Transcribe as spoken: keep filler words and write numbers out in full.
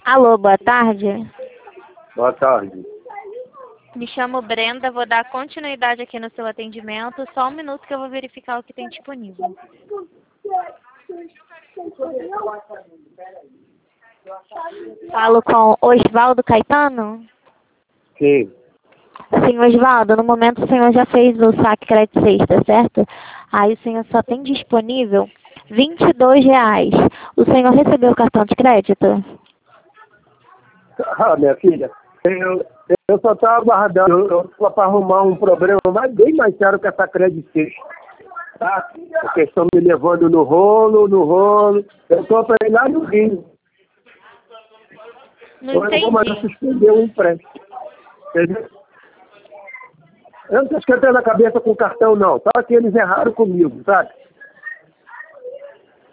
Alô, boa tarde. Boa tarde. Me chamo Brenda, vou dar continuidade aqui no seu atendimento. Só um minuto que eu vou verificar o que tem disponível. Falo com Osvaldo Caetano? Sim. Sim, Osvaldo, no momento o senhor já fez o saque crédito sexta, certo? Aí o senhor só tem disponível vinte e dois reais. O senhor recebeu o cartão de crédito? Ah, minha filha, eu, eu só estava aguardando para arrumar um problema mas bem mais sério que essa crédito sexta. Tá? Porque estão me levando no rolo, no rolo. Eu estou para ir lá no Rio. Não Ou eu vou mandar entendi. suspender um empréstimo. Entendeu? Eu não estou esquentando a cabeça com o cartão, não. Só que eles erraram comigo, sabe?